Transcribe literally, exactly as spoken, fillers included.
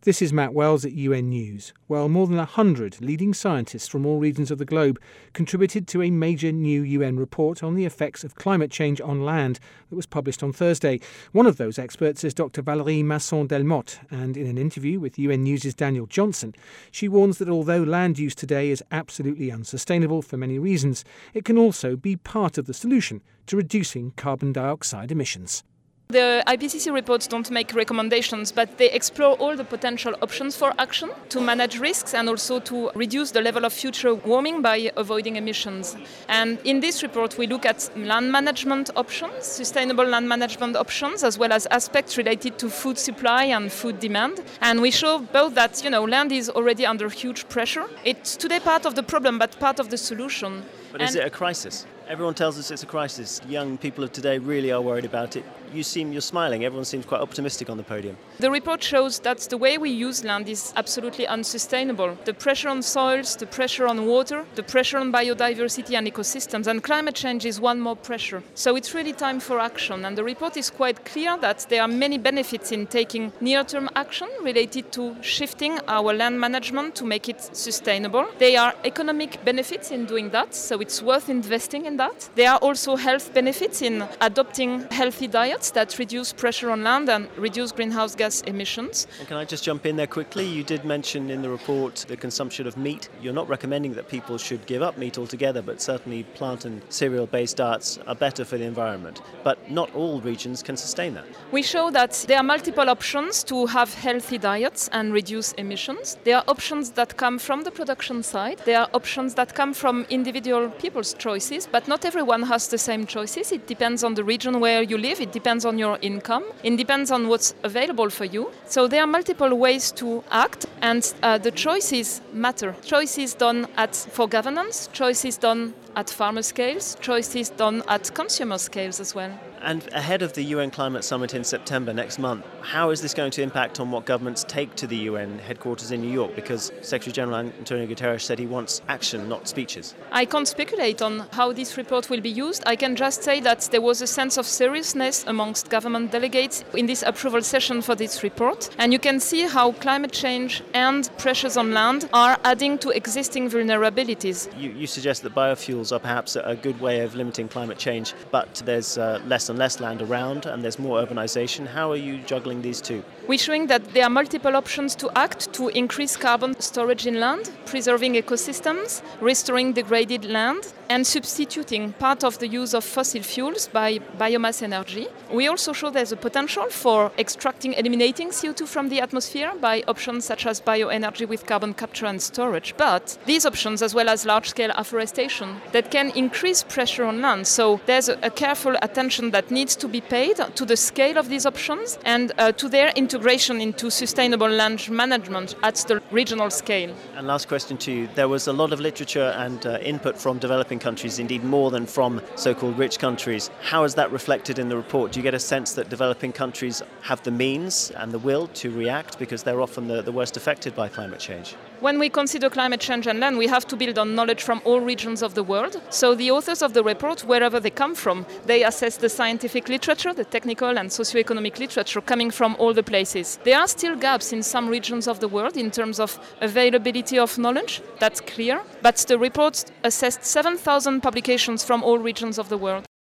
This is Matt Wells at U N News. Well, more than one hundred leading scientists from all regions of the globe contributed to a major new U N report on the effects of climate change on land that was published on Thursday. One of those experts is Doctor Valérie Masson-Delmotte, and in an interview with U N News' Daniel Johnson, she warns that although land use today is absolutely unsustainable for many reasons, it can also be part of the solution to reducing carbon dioxide emissions. The I P C C reports don't make recommendations, but they explore all the potential options for action to manage risks and also to reduce the level of future warming by avoiding emissions. And in this report, we look at land management options, sustainable land management options, as well as aspects related to food supply and food demand. And we show both that, you know, land is already under huge pressure. It's today part of the problem, but part of the solution. But is and it a crisis? Everyone tells us it's a crisis. Young people of today really are worried about it. You seem, you're smiling. Everyone seems quite optimistic on the podium. The report shows that the way we use land is absolutely unsustainable. The pressure on soils, the pressure on water, the pressure on biodiversity and ecosystems, and climate change is one more pressure. So it's really time for action. And the report is quite clear that there are many benefits in taking near-term action related to shifting our land management to make it sustainable. There are economic benefits in doing that, so it's worth investing in that. There are also health benefits in adopting healthy diets that reduce pressure on land and reduce greenhouse gas emissions. And can I just jump in there quickly? You did mention in the report the consumption of meat. You're not recommending that people should give up meat altogether, but certainly plant and cereal-based diets are better for the environment. But not all regions can sustain that. We show that there are multiple options to have healthy diets and reduce emissions. There are options that come from the production side. There are options that come from individual people's choices, but not everyone has the same choices. It depends on the region where you live. It depends on your income. It depends on what's available for you. So there are multiple ways to act, and uh, the choices matter. Choices done at for governance, choices done at farmer scales, choices done at consumer scales as well. And ahead of the U N Climate Summit in September next month, how is this going to impact on what governments take to the U N headquarters in New York? Because Secretary General Antonio Guterres said he wants action, not speeches. I can't speculate on how this report will be used. I can just say that there was a sense of seriousness amongst government delegates in this approval session for this report. And you can see how climate change and pressures on land are adding to existing vulnerabilities. You, you suggest that biofuels are perhaps a good way of limiting climate change, but there's uh, less and less land around and there's more urbanization. How are you juggling these two? We're showing that there are multiple options to act to increase carbon storage in land, preserving ecosystems, restoring degraded land, and substituting part of the use of fossil fuels by biomass energy. We also show there's a potential for extracting, eliminating C O two from the atmosphere by options such as bioenergy with carbon capture and storage. But these options, as well as large-scale afforestation, that can increase pressure on land. So there's a, a careful attention that needs to be paid to the scale of these options and uh, to their integration into sustainable land management at the regional scale. And last question to you. There was a lot of literature and uh, input from developing countries, indeed more than from so-called rich countries. How is that reflected in the report? Do you get a sense that developing countries have the means and the will to react because they're often the, the worst affected by climate change? When we consider climate change and land, we have to build on knowledge from all regions of the world. So the authors of the report, wherever they come from, they assess the scientific literature, the technical and socio-economic literature coming from all the places. There are still gaps in some regions of the world in terms of availability of knowledge, that's clear. But the report assessed seven thousand publications from all regions of the world.